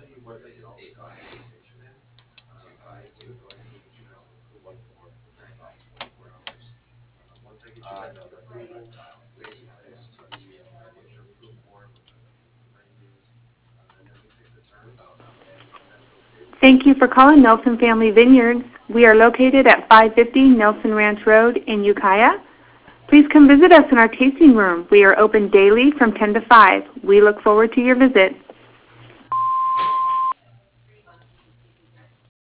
Thank you for calling Nelson Family Vineyards. We are located at 550 Nelson Ranch Road in Ukiah. Please come visit us in our tasting room. We are open daily from 10 to 5. We look forward to your visit.